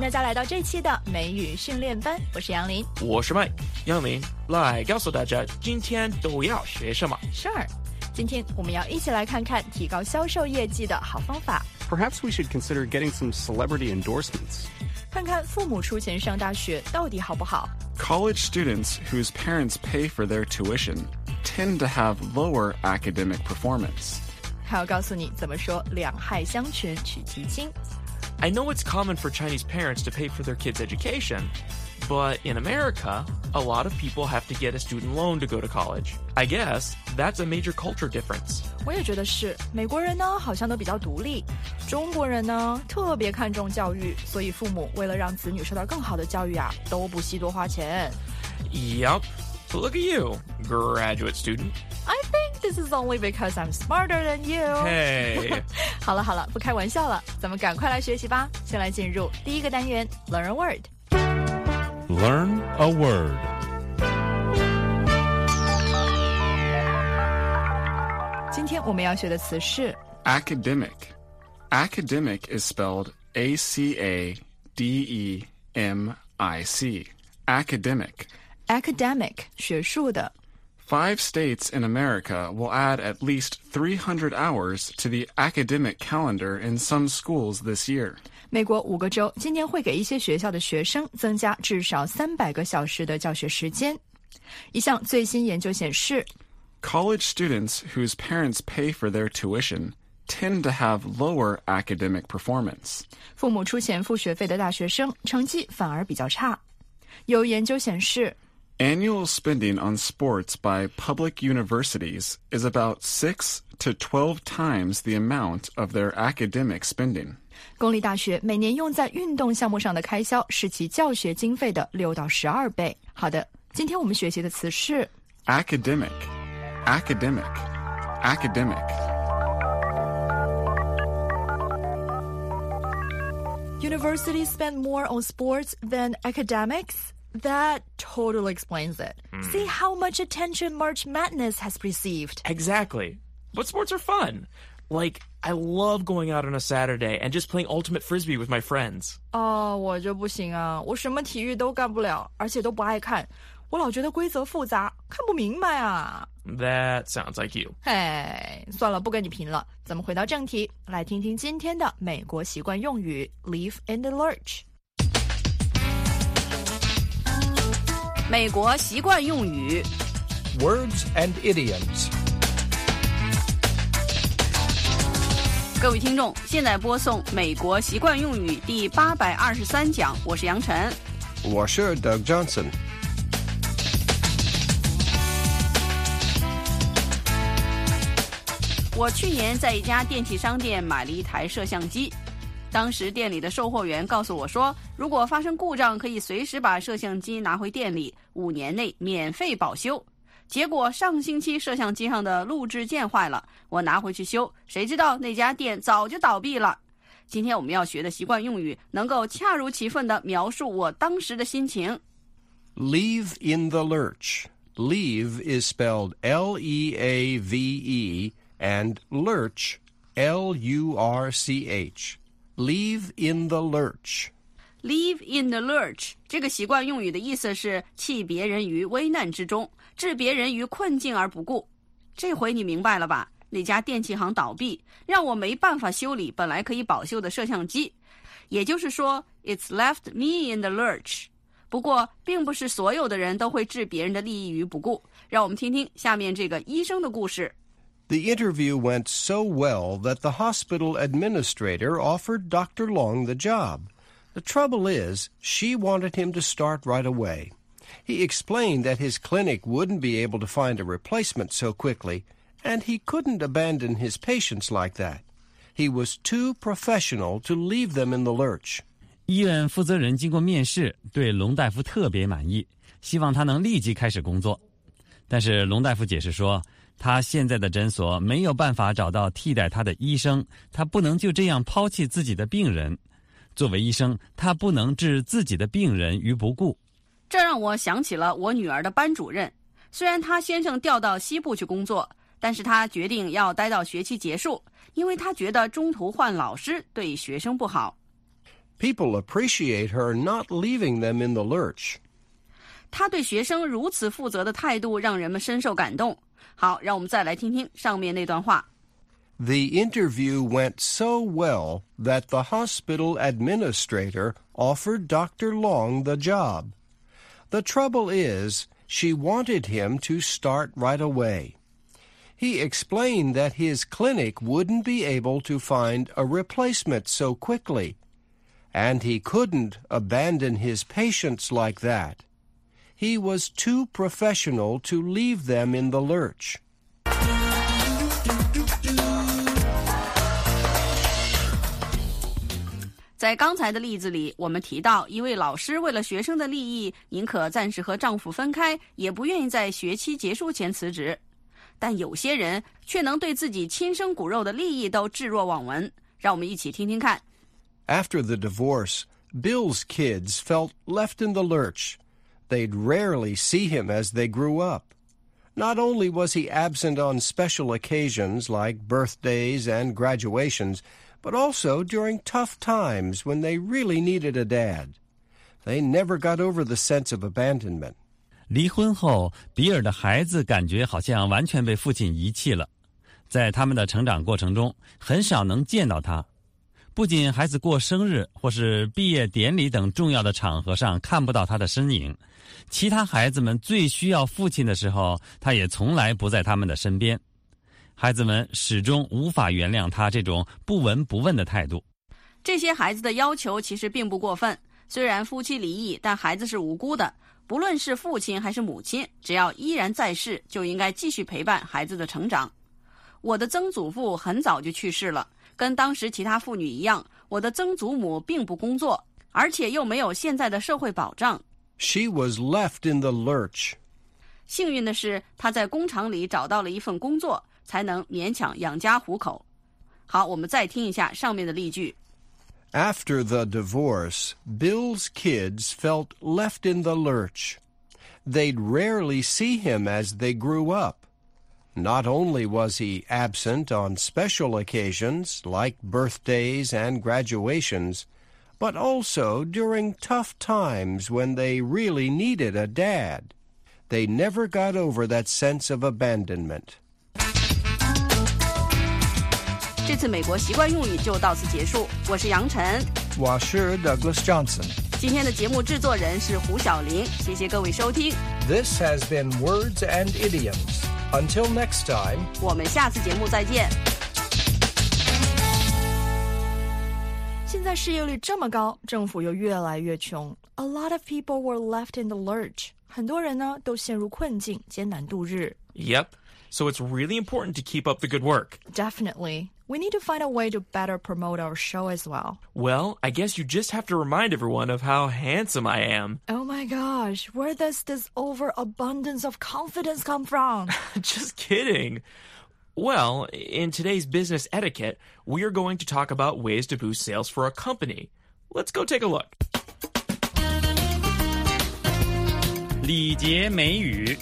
大家来到这期的美语训练班，我是杨林， 我是Mike。杨林，来告诉大家今天都要学什么。 Sure， 今天我们要一起来看看提高销售业绩的好方法。 Perhaps we should consider getting some celebrity endorsements. 看看父母出钱上大学到底好不好。 College students whose parents pay for their tuition tend to have lower academic performance. 还要告诉你怎么说两害相权取其轻。 I know it's common for Chinese parents to pay for their kids' education, but in America, a lot of people have to get a student loan to go to college. I guess that's a major culture difference. 我也觉得是，美国人呢好像都比较独立，中国人呢特别看重教育，所以父母为了让子女受到更好的教育啊，都不惜多花钱。 Yup. So look at you, graduate student. I think this is only because I'm smarter than you. Hey. 好了，不开玩笑了，咱们赶快来学习吧。先来进入第一个单元 Learn a Word. Learn a word. 今天我们要学的词是 Academic. Academic is spelled A-C-A-D-E-M-I-C. Academic. academic 学术的。 5 states in America will add at least 300 hours to the academic calendar in some schools this year. 美国5个州今年会给一些学校的学生增加至少300个小时的教学时间。一项最新研究显示， College students whose parents pay for their tuition tend to have lower academic performance. 父母出钱付学费的大学生成绩反而比较差。有研究显示， Annual spending on sports by public universities is about 6 to 12 times the amount of their academic spending. 公立大学每年用在运动项目上的开销是其教学经费的6到12倍。好的，今天我们学习的词是 Academic. Academic. Academic. Universities spend more on sports than academics? That totally explains it. See how much attention March Madness has received. Exactly. But sports are fun. Like, I love going out on a Saturday and just playing ultimate frisbee with my friends. 我就不行啊，我什么体育都干不了，而且都不爱看。我老觉得规则复杂，看不明白啊。 That sounds like you. 嘿，算了，不跟你贫了。咱们回到正题，来听听今天的美国习惯用语 Leave in the lurch。 美国习惯用语 Words and idioms. 各位听众，现在播送美国习惯用语第823讲，我是杨晨。 我是 Doug Johnson. 我去年在一家电器商店买了一台摄像机，当时店里的售货员告诉我说，如果发生故障可以随时把摄像机拿回店里，5年内免费保修。结果上星期摄像机上的录制键坏了，我拿回去修，谁知道那家店早就倒闭了。今天我们要学的习惯用语能够恰如其分地描述我当时的心情。 Leave in the lurch. Leave is spelled L-E-A-V-E and lurch, L-U-R-C-H. Leave in the lurch. Leave in the lurch 这个习惯用语的意思是弃别人于危难之中，置别人于困境而不顾。这回你明白了吧？那家电器行倒闭，让我没办法修理本来可以保修的摄像机。也就是说 It's left me in the lurch. 不过并不是所有的人都会置别人的利益于不顾。让我们听听下面这个医生的故事。 The interview went so well that the hospital administrator offered Dr. Long the job. The trouble is, she wanted him to start right away. He explained that his clinic wouldn't be able to find a replacement so quickly, and he couldn't abandon his patients like that. He was too professional to leave them in the lurch. 医院负责人经过面试，对龙大夫特别满意，希望他能立即开始工作。但是龙大夫解释说，他现在的诊所没有办法找到替代他的医生，他不能就这样抛弃自己的病人。作为医生，他不能置自己的病人于不顾。 这让我想起了我女儿的班主任，虽然她先生调到西部去工作，但是她决定要待到学期结束，因为她觉得中途换老师对学生不好。 People appreciate her not leaving them in the lurch. 他对学生如此负责的态度让人们深受感动。好，让我们再来听听上面那段话。 The interview went so well that the hospital administrator offered Dr. Long the job. The trouble is, she wanted him to start right away. He explained that his clinic wouldn't be able to find a replacement so quickly, and he couldn't abandon his patients like that. He was too professional to leave them in the lurch. 在刚才的例子里，我们提到一位老师为了学生的利益，宁可暂时和丈夫分开，也不愿意在学期结束前辞职。但有些人却能对自己亲生骨肉的利益都置若罔闻。让我们一起听听看。 After the divorce, Bill's kids felt left in the lurch. They'd rarely see him as they grew up. Not only was he absent on special occasions like birthdays and graduations, but also during tough times when they really needed a dad. They never got over the sense of abandonment. 离婚后，比尔的孩子感觉好像完全被父亲遗弃了。在他们的成长过程中，很少能见到他。不仅孩子过生日或是毕业典礼等重要的场合上看不到他的身影，其他孩子们最需要父亲的时候，他也从来不在他们的身边。孩子们始终无法原谅他这种不闻不问的态度。 这些孩子的要求其实并不过分，虽然夫妻离异，但孩子是无辜的。不论是父亲还是母亲，只要依然在世，就应该继续陪伴孩子的成长。我的曾祖父很早就去世了，跟当时其他妇女一样，我的曾祖母并不工作，而且又没有现在的社会保障。 She was left in the lurch. 幸运的是，她在工厂里找到了一份工作，才能勉强养家糊口。好，我们再听一下上面的例句。 After the divorce, Bill's kids felt left in the lurch. They'd rarely see him as they grew up. Not only was he absent on special occasions like birthdays and graduations, but also during tough times when they really needed a dad. They never got over that sense of abandonment. 这次美国习惯用语就到此结束。我是杨晨， 我是 Douglas Johnson。 今天的节目制作人是胡小玲，谢谢各位收听。 This has been Words and Idioms. Until next time, 我们下次节目再见。 现在失业率这么高，政府又越来越穷。A lot of people were left in the lurch. 很多人呢都陷入困境，艰难度日。 Yep. So it's really important to keep up the good work. Definitely. We need to find a way to better promote our show as well. Well, I guess you just have to remind everyone of how handsome I am. Oh my gosh, where does this overabundance of confidence come from? Just kidding. Well, in today's business etiquette, we are going to talk about ways to boost sales for a company. Let's go take a look. 礼节美语。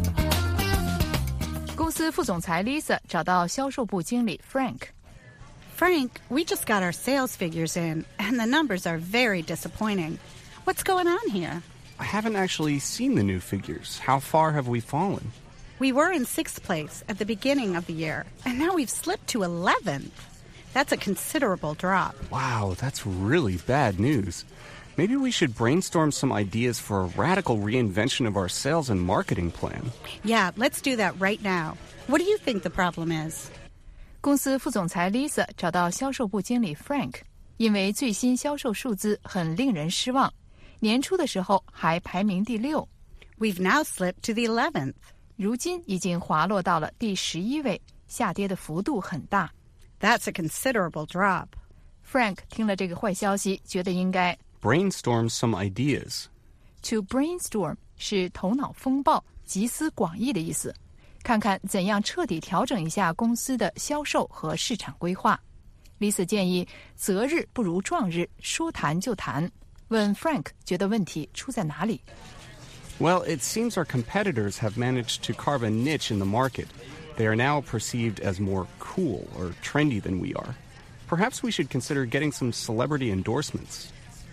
公司副总裁 Lisa 找到销售部经理 Frank。Frank, we just got our sales figures in, and the numbers are very disappointing. What's going on here? I haven't actually seen the new figures. How far have we fallen? We were in 6th place at the beginning of the year, and now we've slipped to 11th. That's a considerable drop. Wow, that's really bad news. Maybe we should brainstorm some ideas for a radical reinvention of our sales and marketing plan. Yeah, let's do that right now. What do you think the problem is? 公司副总裁 Lisa 找到销售部经理 Frank， 因为最新销售数字很令人失望，年初的时候还排名第6。 We've now slipped to the 11th. 如今已经滑落到了第11位，下跌的幅度很大。 That's a considerable drop. Frank 听了这个坏消息，觉得应该 brainstorm some ideas. To brainstorm 是头脑风暴、集思广益的意思。看看怎样彻底调整一下公司的销售和市场规划。Lisa 建议择日不如撞日，说谈就谈。问 Frank 觉得问题出在哪里？ Well, it seems our competitors have managed to carve a niche in the market. They are now perceived as more cool or trendy than we are. Perhaps we should consider getting some celebrity endorsements.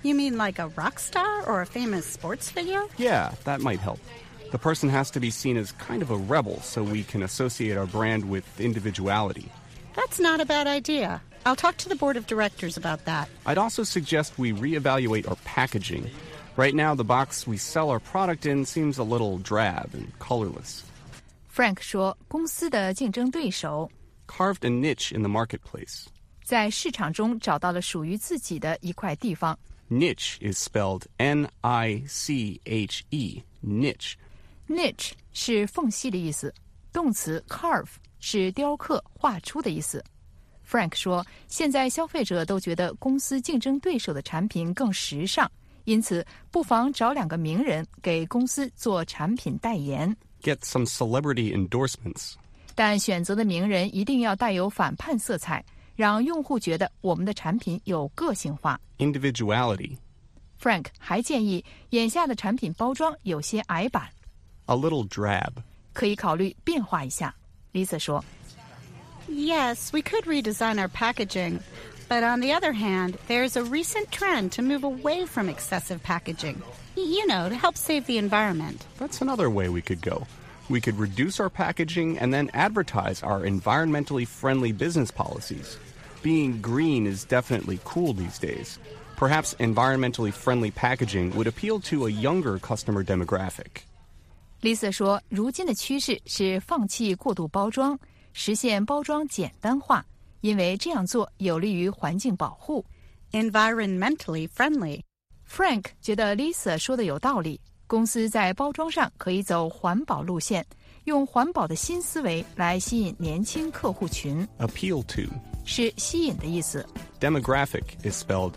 You mean like a rock star or a famous sports figure? Yeah, that might help. The person has to be seen as kind of a rebel so we can associate our brand with individuality. That's not a bad idea. I'll talk to the board of directors about that. I'd also suggest we reevaluate our packaging. Right now, the box we sell our product in seems a little drab and colorless. Frank 说，公司的竞争对手 Carved a niche in the marketplace. 在市场中找到了属于自己的一块地方。 Niche is spelled N-I-C-H-E. Niche. Niche 是缝隙的意思，动词 carve 是雕刻、画出的意思。Frank 说，现在消费者都觉得公司竞争对手的产品更时尚，因此不妨找2个名人给公司做产品代言。 Get some celebrity endorsements. 但选择的名人一定要带有反叛色彩，让用户觉得我们的产品有个性化。 Individuality. Frank 还建议，眼下的产品包装有些矮板， A little drab. 可以考虑变化一下。Lisa 说 Yes, we could redesign our packaging. But on the other hand, there's a recent trend to move away from excessive packaging. You know, to help save the environment. That's another way we could go. We could reduce our packaging and then advertise our environmentally friendly business policies. Being green is definitely cool these days. Perhaps environmentally friendly packaging would appeal to a younger customer demographic. Lisa 说，如今的趋势是放弃过度包装，实现包装简单化，因为这样做有利于环境保护。 Environmentally friendly. Frank 觉得 Lisa 说的有道理，公司在包装上可以走环保路线，用环保的新思维来吸引年轻客户群。 Appeal to. 是吸引的意思。 Demographic is spelled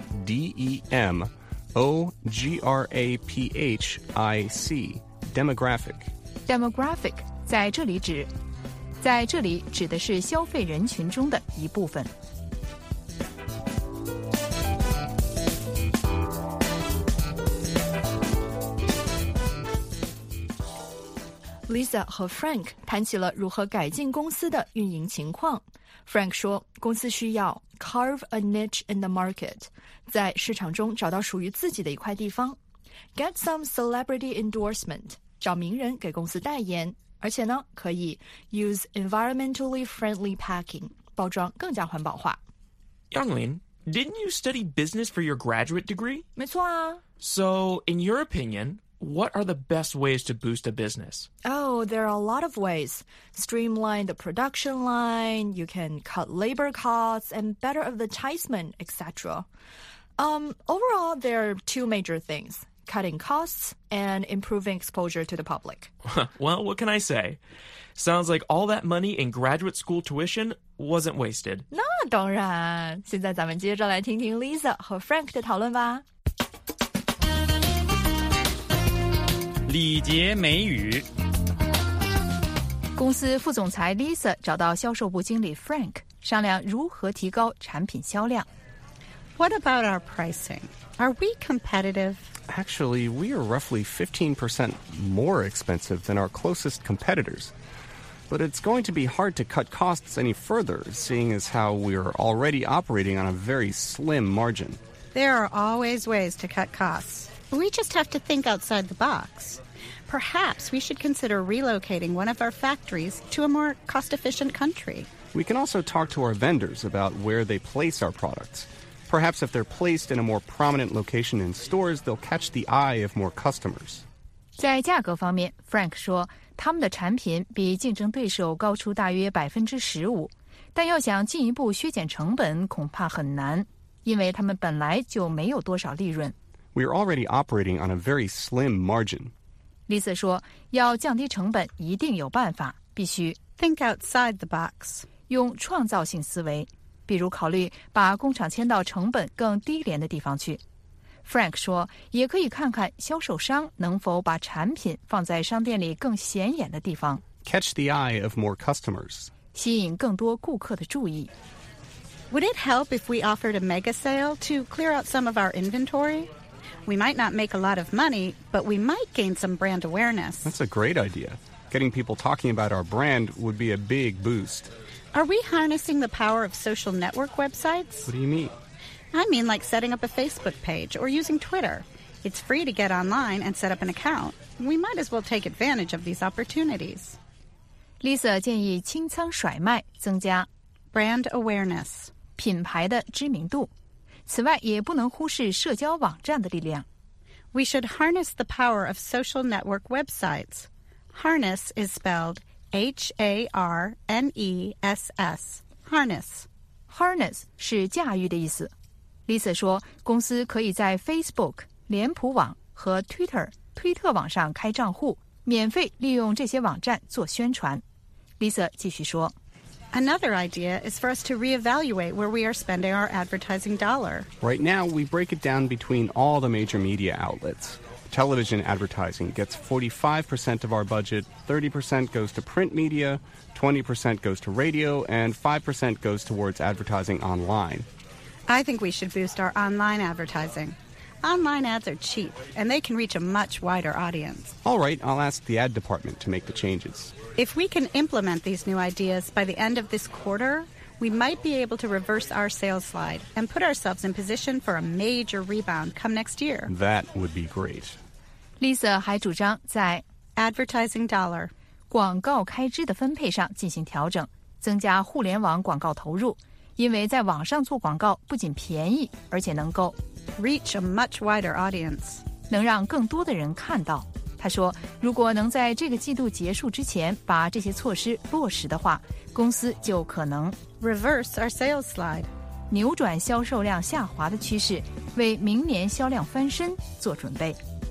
D-E-M-O-G-R-A-P-H-I-C. Demographic. Demographic 在这里指的是消费人群中的一部分。 Lisa 和 Frank 谈起了如何改进公司的运营情况。Frank 说，公司需要 carve a niche in the market， 在市场中找到属于自己的一块地方。Get some celebrity endorsement， 找名人给公司代言。而且呢，可以 use environmentally friendly packing， 包装更加环保化。 Youngling, didn't you study business for your graduate degree? 没错啊。 So, in your opinion, what are the best ways to boost a business? Oh, there are a lot of ways. Streamline the production line, you can cut labor costs, and better advertisement, etc. Overall, there are 2 major things. Cutting costs and improving exposure to the public. Well, what can I say? Sounds like all that money in graduate school tuition wasn't wasted. 那当然，现在咱们接着来听听 Lisa 和 Frank 的讨论吧。 礼节美语。 公司副总裁 Lisa 找到销售部经理 Frank 商量如何提高产品销量。 What about our pricing? Are we competitive? Actually, we are roughly 15% more expensive than our closest competitors. But it's going to be hard to cut costs any further, seeing as how we are already operating on a very slim margin. There are always ways to cut costs. We just have to think outside the box. Perhaps we should consider relocating one of our factories to a more cost-efficient country. We can also talk to our vendors about where they place our products. Perhaps if they're placed in a more prominent location in stores, they'll catch the eye of more customers. 在价格方面 ，Frank 说，他们的产品比竞争对手高出大约15%，但要想进一步削减成本，恐怕很难，因为他们本来就没有多少利润。 We are already operating on a very slim margin. Lisa 说，要降低成本，一定有办法，必须 think outside the box， 用创造性思维。比如考虑把工厂迁到成本更低廉的地方去。Frank 说，也可以看看销售商能否把产品放在商店里更显眼的地方 ，catch the eye of more customers， 吸引更多顾客的注意。 Would it help if we offered a mega sale to clear out some of our inventory? We might not make a lot of money, but we might gain some brand awareness. That's a great idea. Getting people talking about our brand would be a big boost. Are we harnessing the power of social network websites? What do you mean? I mean like setting up a Facebook page or using Twitter. It's free to get online and set up an account. We might as well take advantage of these opportunities. Lisa 建议清仓甩卖，增加 brand awareness 品牌的知名度。此外，也不能忽视社交网站的力量。 We should harness the power of social network websites. Harness is spelled H-A-R-N-E-S-S. Harness 是驾驭的意思。Lisa 说，公司可以在 Facebook、脸谱网和 Twitter 推特网上开账户，免费利用这些网站做宣传。Lisa 继续说。 Another idea is for us to reevaluate where we are spending our advertising dollar. Right now, we break it down between all the major media outlets. Television advertising gets 45% of our budget, 30% goes to print media, 20% goes to radio, and 5% goes towards advertising online. I think we should boost our online advertising. Online ads are cheap, and they can reach a much wider audience. All right, I'll ask the ad department to make the changes. If we can implement these new ideas by the end of this quarter, we might be able to reverse our sales slide and put ourselves in position for a major rebound come next year. That would be great. Lisa 还主张在 advertising dollar 广告开支的分配上进行调整，增加互联网广告投入，因为在网上做广告不仅便宜，而且能够 reach a much wider audience， 能让更多的人看到。他说，如果能在这个季度结束之前把这些措施落实的话，公司就可能 reverse our sales slide， 扭转销售量下滑的趋势，为明年销量翻身做准备。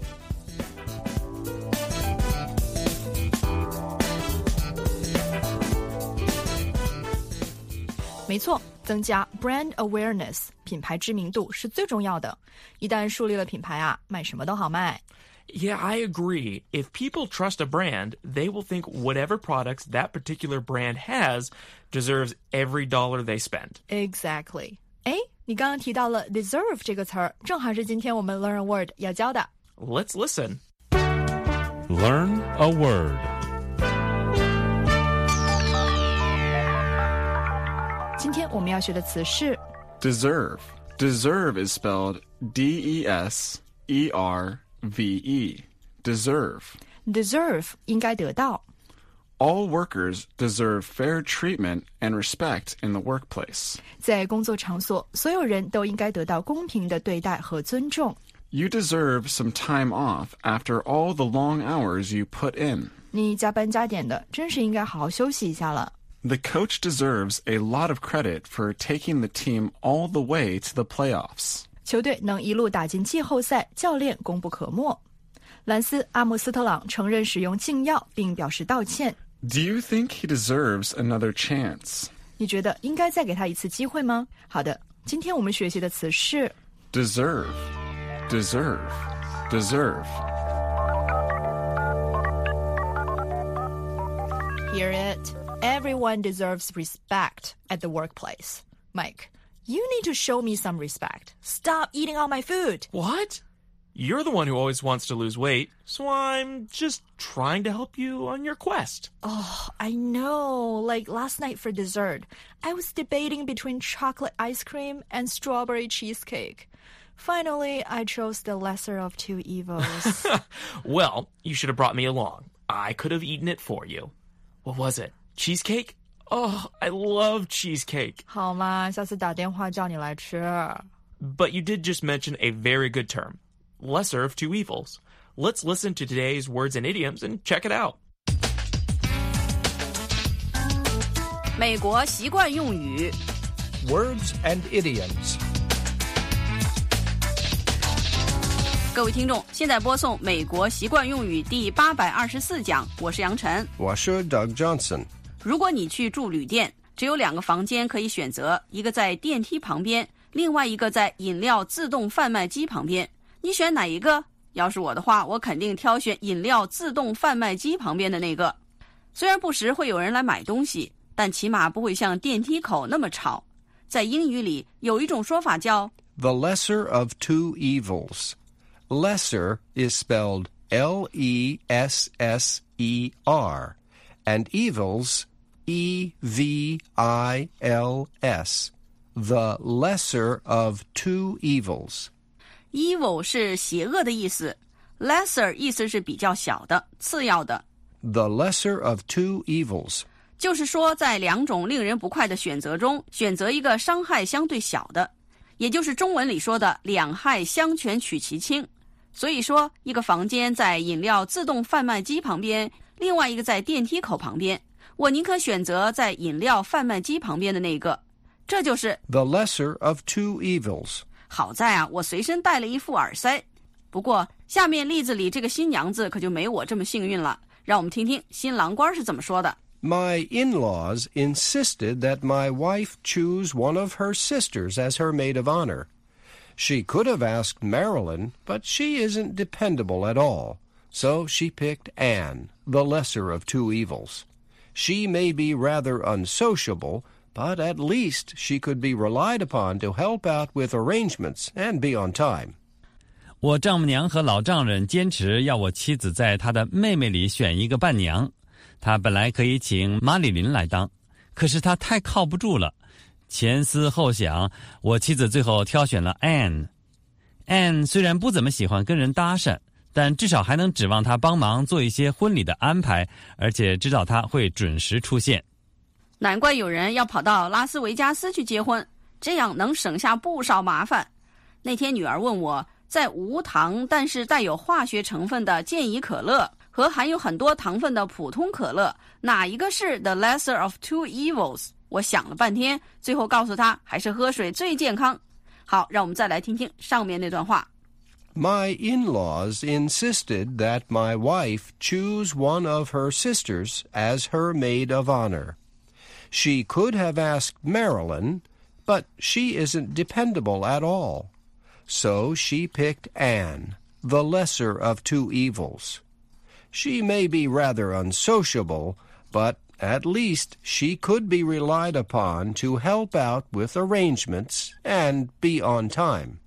没错，增加 brand awareness 品牌知名度是最重要的。一旦树立了品牌啊，卖什么都好卖。 Yeah, I agree. If people trust a brand, they will think whatever products that particular brand has deserves every dollar they spend. Exactly. 哎，你刚刚提到了 deserve 这个词儿，正好是今天我们 Learn a Word 要教的。 Let's listen. Learn a word. 今天我们要学的词是 deserve. Deserve is spelled D-E-S-E-R-V-E. Deserve. Deserve 应该得到。 All workers deserve fair treatment and respect in the workplace. 在工作场所，所有人都应该得到公平的对待和尊重。 You deserve some time off after all the long hours you put in. 你加班加点的，真是应该好好休息一下了。 The coach deserves a lot of credit for taking the team all the way to the playoffs. 球队能一路打进季后赛，教练功不可没。兰斯·阿姆斯特朗承认使用禁药，并表示道歉。 Do you think he deserves another chance? 你觉得应该再给他一次机会吗？好的，今天我们学习的词是 deserve, deserve, deserve. Hear it. Everyone deserves respect at the workplace. Mike, you need to show me some respect. Stop eating all my food. What? You're the one who always wants to lose weight, so I'm just trying to help you on your quest. Oh, I know. Like last night for dessert, I was debating between chocolate ice cream and strawberry cheesecake. Finally, I chose the lesser of two evils. Well, you should have brought me along. I could have eaten it for you. What was it? Cheesecake? Oh, I love cheesecake. 好嘛，下次打电话叫你来吃。 But you did just mention a very good term. Lesser of two evils. Let's listen to today's words and idioms and check it out. 美国习惯用语 Words and idioms. 各位听众，现在播送美国习惯用语第824讲，我是杨晨， 我是 Doug Johnson。 如果你去住旅店，只有2个房间可以选择，一个在电梯旁边，另外一个在饮料自动贩卖机旁边。你选哪一个？要是我的话，我肯定挑选饮料自动贩卖机旁边的那个。虽然不时会有人来买东西，但起码不会像电梯口那么吵。在英语里有一种说法叫 The lesser of two evils. Lesser is spelled L-E-S-S-E-R, and evils, E-V-I-L-S. the lesser of two evils. Evil 是邪恶的意思， lesser 意思是比较小的、次要的。 The lesser of two evils. 就是说在两种令人不快的选择中，选择一个伤害相对小的，也就是中文里说的两害相权取其轻。所以说，一个房间在饮料自动贩卖机旁边，另外一个在电梯口旁边，我宁可选择在饮料贩卖机旁边的那个。这就是 the lesser of two evils. 好在啊，我随身带了一副耳塞。不过下面例子里这个新娘子可就没我这么幸运了，让我们听听新郎官是怎么说的。 My in-laws insisted that my wife choose one of her sisters as her maid of honor. She could have asked Marilyn, but she isn't dependable at all. So she picked Anne, the lesser of two evils. She may be rather unsociable, but at least she could be relied upon to help out with arrangements and be on time. 我丈母娘和老丈人坚持要我妻子在她的妹妹里选一个伴娘。她本来可以请马里琳来当，可是她太靠不住了。前思后想，我妻子最后挑选了 Anne。Anne 虽然不怎么喜欢跟人搭讪，但至少还能指望她帮忙做一些婚礼的安排，而且知道她会准时出现。 难怪有人要跑到拉斯维加斯去结婚，这样能省下不少麻烦。那天女儿问我，在无糖但是带有化学成分的健怡可乐和含有很多糖分的普通可乐，哪一个是 the lesser of two evils？ 我想了半天，最后告诉她还是喝水最健康。好，让我们再来听听上面那段话。 My in-laws insisted that my wife choose one of her sisters as her maid of honor. She could have asked Marilyn, but she isn't dependable at all. So she picked Anne, the lesser of two evils. She may be rather unsociable, but at least she could be relied upon to help out with arrangements and be on time.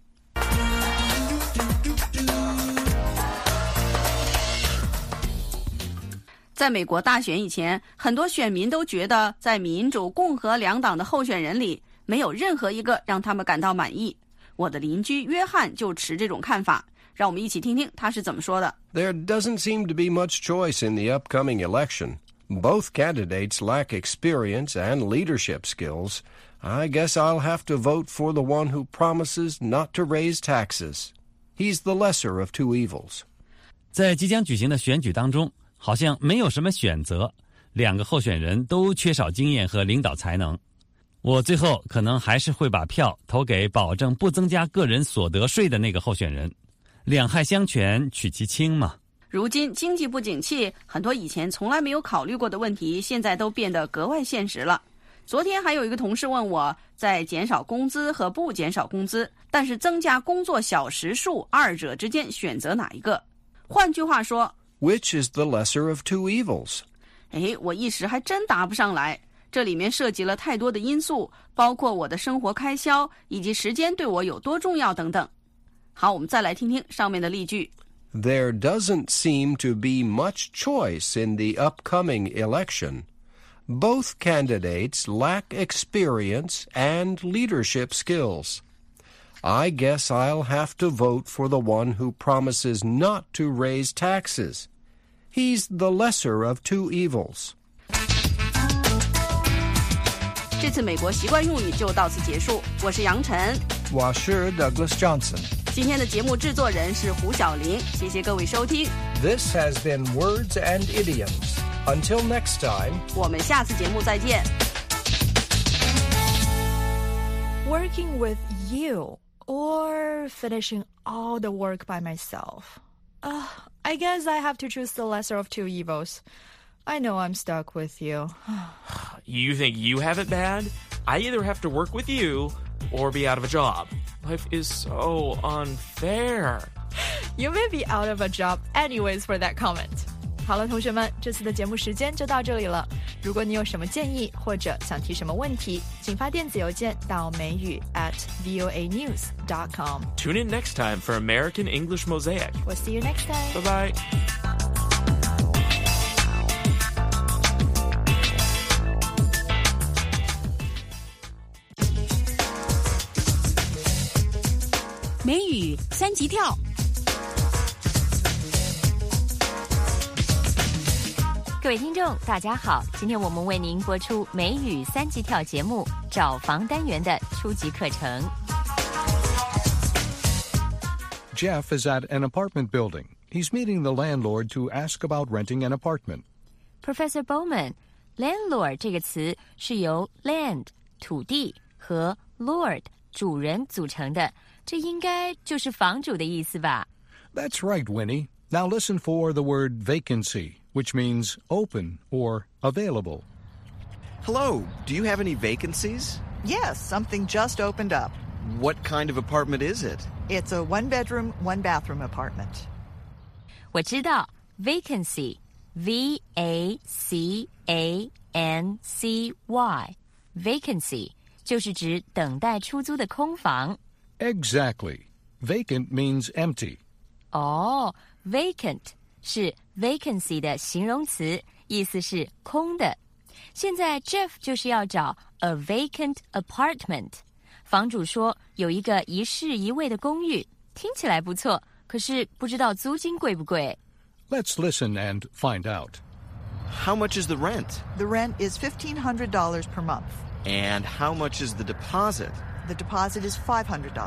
在美国大选以前，很多选民都觉得在民主、共和两党的候选人里，没有任何一个让他们感到满意。我的邻居约翰就持这种看法，让我们一起听听他是怎么说的。 There doesn't seem to be much choice in the upcoming election. Both candidates lack experience and leadership skills. I guess I'll have to vote for the one who promises not to raise taxes. He's the lesser of two evils. 在即将举行的选举当中，好像没有什么选择，两个候选人都缺少经验和领导才能。我最后可能还是会把票投给保证不增加个人所得税的那个候选人。两害相权取其轻嘛。 如今经济不景气，很多以前从来没有考虑过的问题，现在都变得格外现实了。昨天还有一个同事问我，在减少工资和不减少工资，但是增加工作小时数，二者之间选择哪一个？换句话说 Which is the lesser of two evils? 我一时还真答不上来。这里面涉及了太多的因素，包括我的生活开销，以及时间对我有多重要等等。好，我们再来听听上面的例句。 There doesn't seem to be much choice in the upcoming election. Both candidates lack experience and leadership skills. I guess I'll have to vote for the one who promises not to raise taxes. He's the lesser of two evils. 这次美国习惯用语就到此结束。我是杨晨， 我是 Douglas Johnson。 今天的节目制作人是胡小玲，谢谢各位收听。 This has been Words and Idioms. Until next time, 我们下次节目再见。 Working with you or finishing all the work by myself. I guess I have to choose the lesser of two evils. I know I'm stuck with you. You think you have it bad? I either have to work with you or be out of a job. Life is so unfair. You may be out of a job anyways for that comment. 好了，同学们，这次的节目时间就到这里了。如果你有什么建议或者想提什么问题，请发电子邮件到美语@voanews.com. Tune in next time for American English Mosaic. We'll see you next time. Bye-bye. 美语三级跳。 各位听众大家好，今天我们为您播出美语三级跳节目找房单元的初级课程。 Jeff is at an apartment building. He's meeting the landlord to ask about renting an apartment. Professor Bowman, landlord 这个词是由 land 土地和 lord 主人组成的，这应该就是房主的意思吧？ That's right, Winnie. Now listen for the word vacancy, which means open or available. Hello, do you have any vacancies? Yes, something just opened up. What kind of apartment is it? It's a one-bedroom, one-bathroom apartment. 我知道 vacancy, V-A-C-A-N-C-Y, vacancy 就是指等待出租的空房。 Exactly. Vacant means empty. 哦 vacant 是 vacancy 的形容词，意思是空的。现在 Jeff 就是要找 a vacant apartment。房主说有一个一室一卫的公寓，听起来不错，可是不知道租金贵不贵。 Let's listen and find out. How much is the rent? The rent is $1,500 per month. And how much is the deposit? The deposit is $500.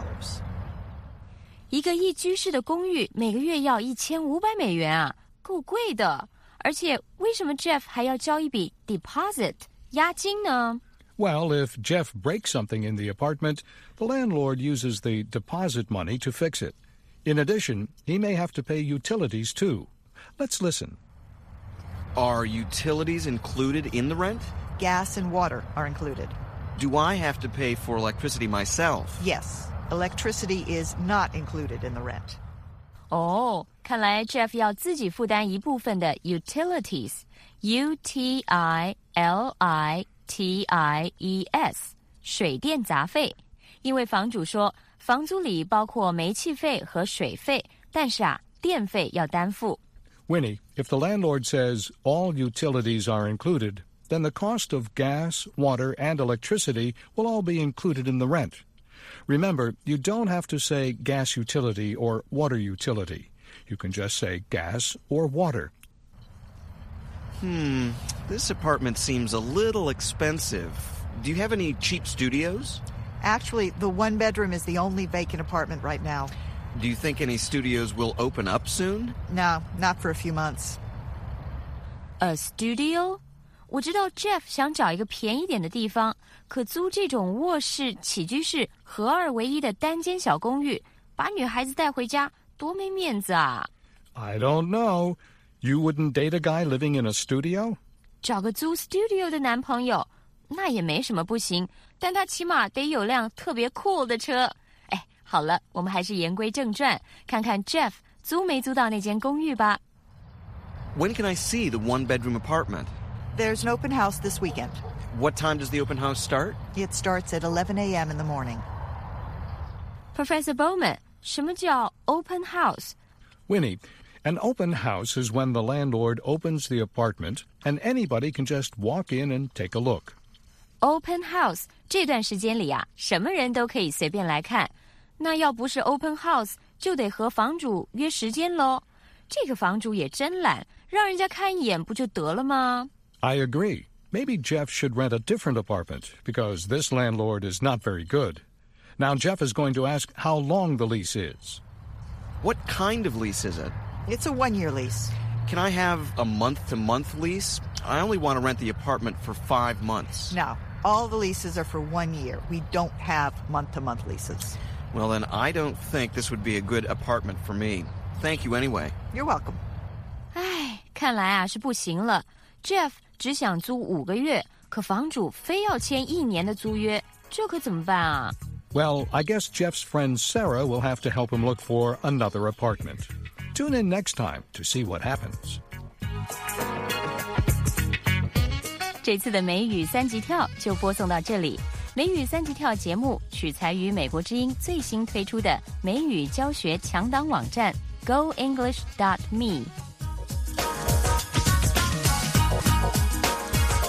一个一居室的公寓每个月要$1500啊，够贵的。而且为什么 Jeff 还要交一笔 deposit 押金呢？ Well, if Jeff breaks something in the apartment, the landlord uses the deposit money to fix it. In addition, he may have to pay utilities too. Let's listen. Are utilities included in the rent? Gas and water are included. Do I have to pay for electricity myself? Yes, electricity is not included in the rent. 哦，看来 Jeff 要自己负担一部分的 utilities, U-T-I-L-I-T-I-E-S, 水电杂费。因为房主说房租里包括煤气费和水费，但是电费要担负。 Winnie, if the landlord says all utilities are included, then the cost of gas, water, and electricity will all be included in the rent. Remember, you don't have to say gas utility or water utility. You can just say gas or water. This apartment seems a little expensive. Do you have any cheap studios? Actually, the one-bedroom is the only vacant apartment right now. Do you think any studios will open up soon? No, not for a few months. A studio? 我知道 Jeff 想找一个便宜点的地方，可租这种卧室、起居室合二为一的单间小公寓，把女孩子带回家，多没面子啊！ I don't know. You wouldn't date a guy living in a studio? 找个租 studio 的男朋友，那也没什么不行，但他起码得有辆特别cool的车。哎，好了，我们还是言归正传，看看 Jeff 租没租到那间公寓吧。 When can I see the one-bedroom apartment? There's an open house this weekend. What time does the open house start? It starts at 11 a.m. in the morning. Professor Bowman, 什么叫 open house? Winnie, an open house is when the landlord opens the apartment and anybody can just walk in and take a look. Open house 这段时间里什么人都可以随便来看。那要不是 open house， 就得和房主约时间咯。这个房主也真懒，让人家看一眼不就得了吗？ I agree. Maybe Jeff should rent a different apartment because this landlord is not very good. Now Jeff is going to ask how long the lease is. What kind of lease is it? It's a one-year lease. Can I have a month-to-month lease? I only want to rent the apartment for 5 months. No, all the leases are for 1 year. We don't have month-to-month leases. Well, then I don't think this would be a good apartment for me. Thank you anyway. You're welcome. 唉，看来是不行了。Jeff 只想租5个月，可房主非要签1年的租约，这可怎么办啊？ Well, I guess Jeff's friend Sarah will have to help him look for another apartment. Tune in next time to see what happens. 这次的美语三级跳就播送到这里。美语三级跳节目取材于美国之音最新推出的美语教学强档网站 GoEnglish.me。